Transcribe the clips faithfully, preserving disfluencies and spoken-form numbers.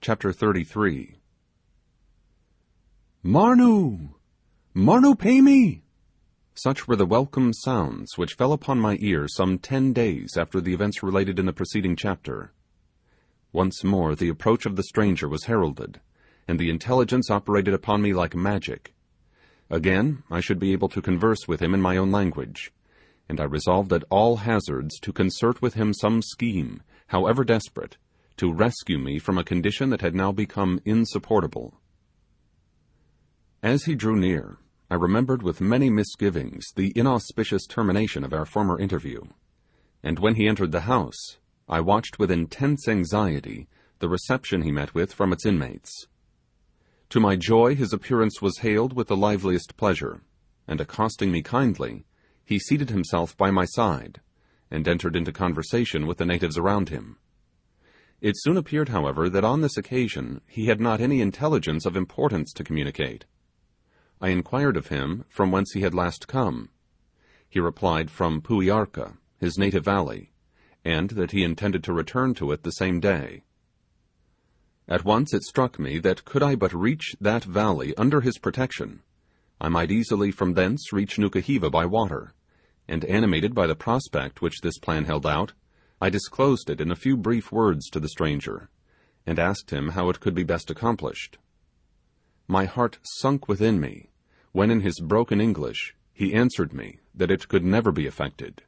Chapter thirty-three. Marnu! Marnu, pay me! Such were the welcome sounds which fell upon my ear some ten days after the events related in the preceding chapter. Once more the approach of the stranger was heralded, and the intelligence operated upon me like magic. Again I should be able to converse with him in my own language, and I resolved at all hazards to concert with him some scheme, however desperate, to rescue me from a condition that had now become insupportable. As he drew near, I remembered with many misgivings the inauspicious termination of our former interview, and when he entered the house, I watched with intense anxiety the reception he met with from its inmates. To my joy, his appearance was hailed with the liveliest pleasure, and accosting me kindly, he seated himself by my side, and entered into conversation with the natives around him. It soon appeared, however, that on this occasion he had not any intelligence of importance to communicate. I inquired of him from whence he had last come. He replied from Puiarca, his native valley, and that he intended to return to it the same day. At once it struck me that could I but reach that valley under his protection, I might easily from thence reach Nukuheva by water, and animated by the prospect which this plan held out, I disclosed it in a few brief words to the stranger, and asked him how it could be best accomplished. My heart sunk within me, when in his broken English he answered me that it could never be effected.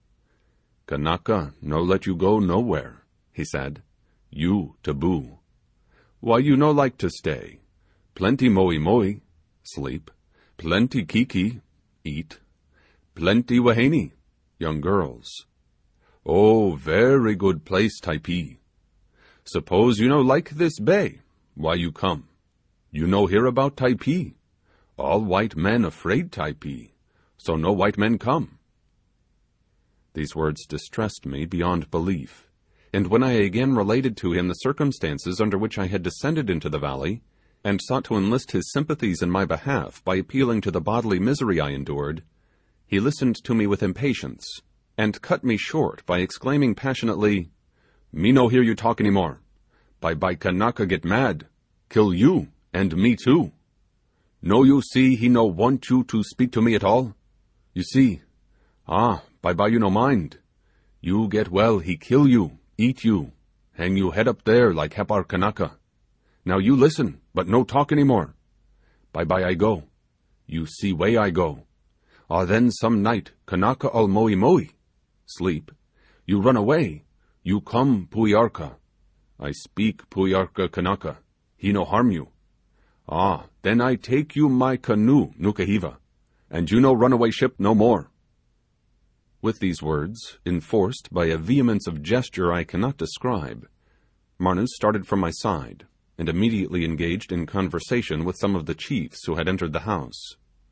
"Kanaka no let you go nowhere," he said. "You taboo. Why you no like to stay? Plenty moi moi, sleep. Plenty kiki, eat. Plenty waheni, young girls. Oh, very good place, Typee. Suppose you no like this bay, why you come? You no hear about Typee. All white men afraid Typee, so no white men come." These words distressed me beyond belief, and when I again related to him the circumstances under which I had descended into the valley, and sought to enlist his sympathies in my behalf by appealing to the bodily misery I endured, he listened to me with impatience, and cut me short by exclaiming passionately, "Me no hear you talk any more. By by Kanaka get mad, kill you, and me too. No you see he no want you to speak to me at all? You see, ah, by by you no mind. You get well, he kill you, eat you, hang you head up there like Hepar Kanaka. Now you listen, but no talk any more. By by I go. You see way I go. Ah then some night, Kanaka all moi moi. Sleep. You run away. You come Puiarca. I speak Puiarca Kanaka. He no harm you. Ah, then I take you my canoe, Nukuheva, and you no runaway ship no more." With these words, enforced by a vehemence of gesture I cannot describe, Marnu started from my side, and immediately engaged in conversation with some of the chiefs who had entered the house.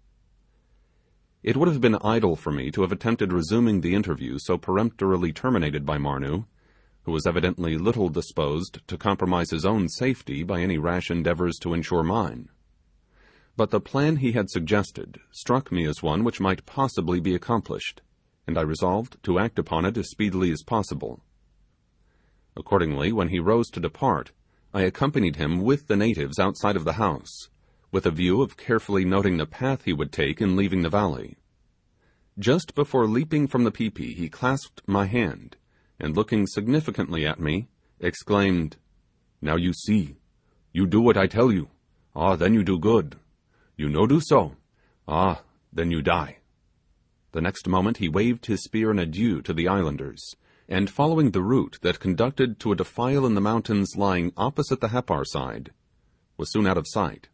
It would have been idle for me to have attempted resuming the interview so peremptorily terminated by Marnu, who was evidently little disposed to compromise his own safety by any rash endeavours to ensure mine. But the plan he had suggested struck me as one which might possibly be accomplished, and I resolved to act upon it as speedily as possible. Accordingly, when he rose to depart, I accompanied him with the natives outside of the house, with a view of carefully noting the path he would take in leaving the valley. Just before leaping from the peepee, he clasped my hand, and looking significantly at me, exclaimed, "Now you see. You do what I tell you. Ah, then you do good. You no do so. Ah, then you die." The next moment he waved his spear in adieu to the islanders, and following the route that conducted to a defile in the mountains lying opposite the Hepar side, was soon out of sight.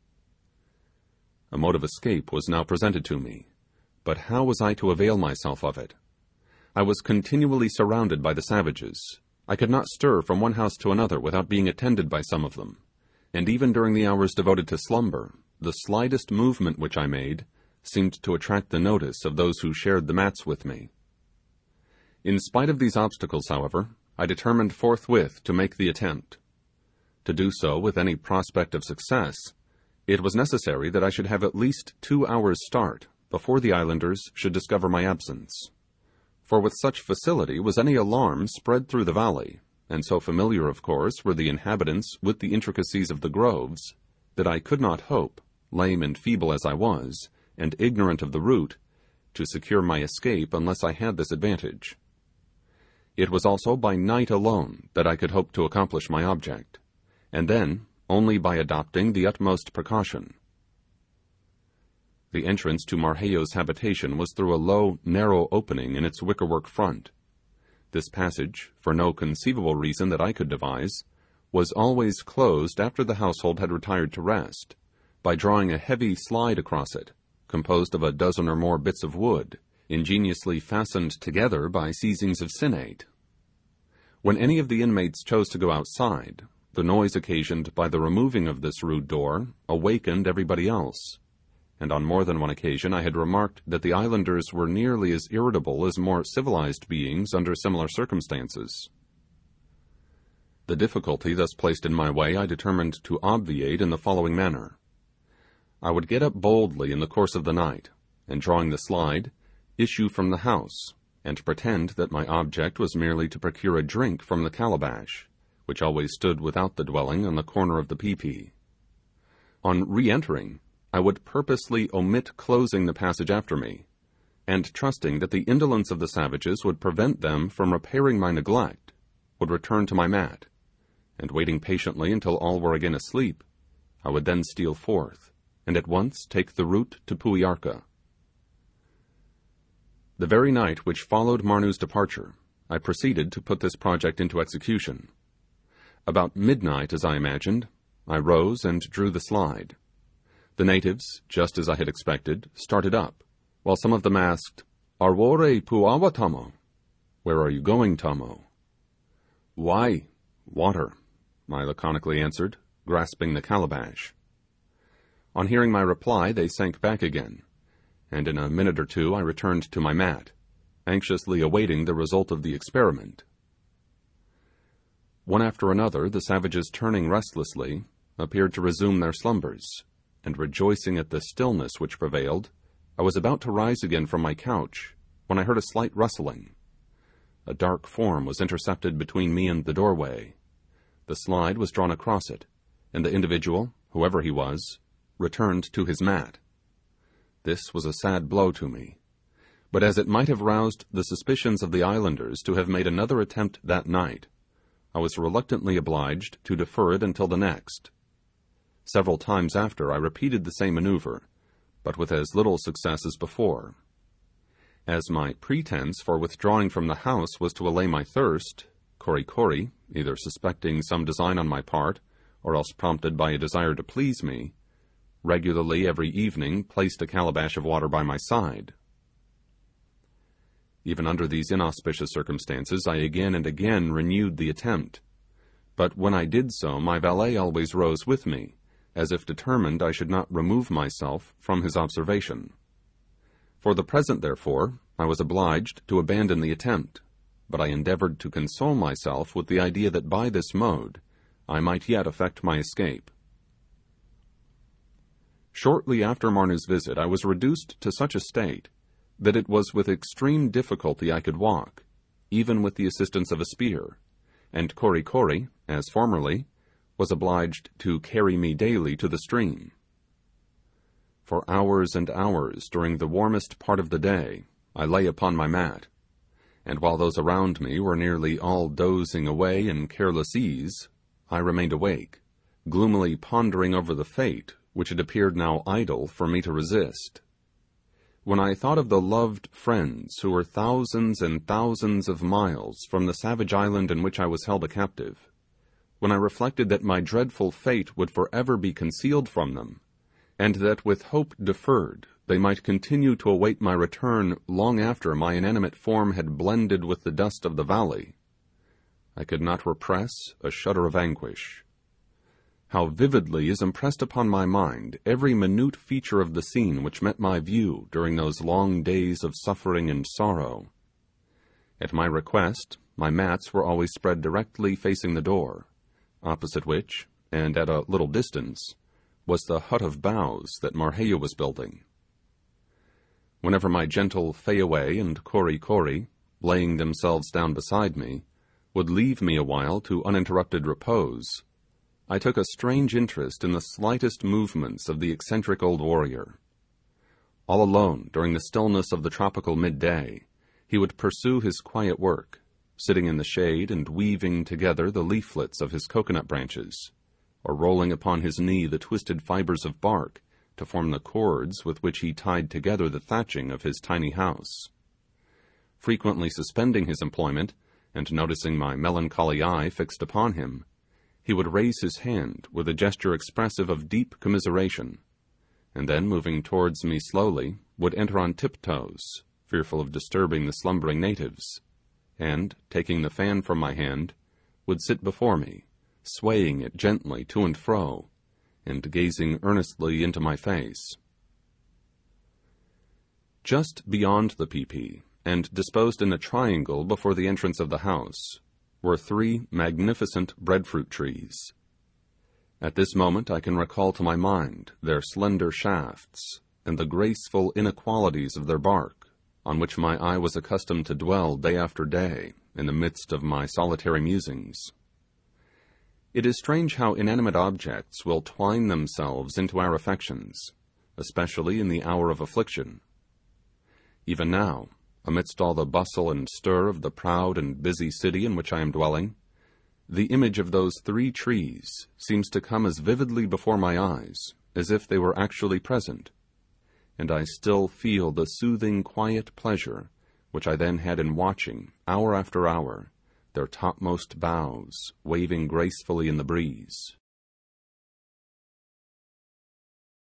A mode of escape was now presented to me, but how was I to avail myself of it? I was continually surrounded by the savages. I could not stir from one house to another without being attended by some of them, and even during the hours devoted to slumber, the slightest movement which I made seemed to attract the notice of those who shared the mats with me. In spite of these obstacles, however, I determined forthwith to make the attempt. To do so with any prospect of success, it was necessary that I should have at least two hours' start before the islanders should discover my absence. For with such facility was any alarm spread through the valley, and so familiar, of course, were the inhabitants with the intricacies of the groves, that I could not hope, lame and feeble as I was, and ignorant of the route, to secure my escape unless I had this advantage. It was also by night alone that I could hope to accomplish my object, and then only by adopting the utmost precaution. The entrance to Marheyo's habitation was through a low, narrow opening in its wickerwork front. This passage, for no conceivable reason that I could devise, was always closed after the household had retired to rest, by drawing a heavy slide across it, composed of a dozen or more bits of wood, ingeniously fastened together by seizings of sinnate. When any of the inmates chose to go outside, the noise occasioned by the removing of this rude door awakened everybody else, and on more than one occasion I had remarked that the islanders were nearly as irritable as more civilized beings under similar circumstances. The difficulty thus placed in my way I determined to obviate in the following manner. I would get up boldly in the course of the night, and drawing the slide, issue from the house, and pretend that my object was merely to procure a drink from the calabash, which always stood without the dwelling on the corner of the pi-pi. On re-entering, I would purposely omit closing the passage after me, and trusting that the indolence of the savages would prevent them from repairing my neglect, would return to my mat, and waiting patiently until all were again asleep, I would then steal forth, and at once take the route to Puiarca. The very night which followed Marnoo's departure, I proceeded to put this project into execution. About midnight, as I imagined, I rose and drew the slide. The natives, just as I had expected, started up, while some of them asked, "Arwore puawa, Tomo?" "Where are you going, Tomo?" "Why, water," I laconically answered, grasping the calabash. On hearing my reply, they sank back again, and in a minute or two I returned to my mat, anxiously awaiting the result of the experiment. One after another, the savages, turning restlessly, appeared to resume their slumbers, and rejoicing at the stillness which prevailed, I was about to rise again from my couch, when I heard a slight rustling. A dark form was intercepted between me and the doorway. The slide was drawn across it, and the individual, whoever he was, returned to his mat. This was a sad blow to me, but as it might have roused the suspicions of the islanders to have made another attempt that night, I was reluctantly obliged to defer it until the next. Several times after I repeated the same maneuver, but with as little success as before. As my pretense for withdrawing from the house was to allay my thirst, Kory Kory, either suspecting some design on my part, or else prompted by a desire to please me, regularly every evening placed a calabash of water by my side. Even under these inauspicious circumstances I again and again renewed the attempt, but when I did so my valet always rose with me, as if determined I should not remove myself from his observation. For the present, therefore, I was obliged to abandon the attempt, but I endeavoured to console myself with the idea that by this mode I might yet effect my escape. Shortly after Marnoo's visit I was reduced to such a state that it was with extreme difficulty I could walk, even with the assistance of a spear, and Kory Kory, as formerly, was obliged to carry me daily to the stream. For hours and hours during the warmest part of the day I lay upon my mat, and while those around me were nearly all dozing away in careless ease, I remained awake, gloomily pondering over the fate which it appeared now idle for me to resist. When I thought of the loved friends who were thousands and thousands of miles from the savage island in which I was held a captive, when I reflected that my dreadful fate would forever be concealed from them, and that with hope deferred they might continue to await my return long after my inanimate form had blended with the dust of the valley, I could not repress a shudder of anguish. How vividly is impressed upon my mind every minute feature of the scene which met my view during those long days of suffering and sorrow. At my request, my mats were always spread directly facing the door, opposite which, and at a little distance, was the hut of boughs that Marheyo was building. Whenever my gentle Fayaway and Kory Kory, laying themselves down beside me, would leave me a while to uninterrupted repose, I took a strange interest in the slightest movements of the eccentric old warrior. All alone, during the stillness of the tropical midday, he would pursue his quiet work, sitting in the shade and weaving together the leaflets of his coconut branches, or rolling upon his knee the twisted fibres of bark to form the cords with which he tied together the thatching of his tiny house. Frequently suspending his employment, and noticing my melancholy eye fixed upon him, he would raise his hand with a gesture expressive of deep commiseration, and then moving towards me slowly, would enter on tiptoes, fearful of disturbing the slumbering natives, and, taking the fan from my hand, would sit before me, swaying it gently to and fro, and gazing earnestly into my face. Just beyond the pi-pi, and disposed in a triangle before the entrance of the house, were three magnificent breadfruit trees. At this moment I can recall to my mind their slender shafts, and the graceful inequalities of their bark, on which my eye was accustomed to dwell day after day in the midst of my solitary musings. It is strange how inanimate objects will twine themselves into our affections, especially in the hour of affliction. Even now, amidst all the bustle and stir of the proud and busy city in which I am dwelling, the image of those three trees seems to come as vividly before my eyes as if they were actually present, and I still feel the soothing quiet pleasure which I then had in watching, hour after hour, their topmost boughs waving gracefully in the breeze.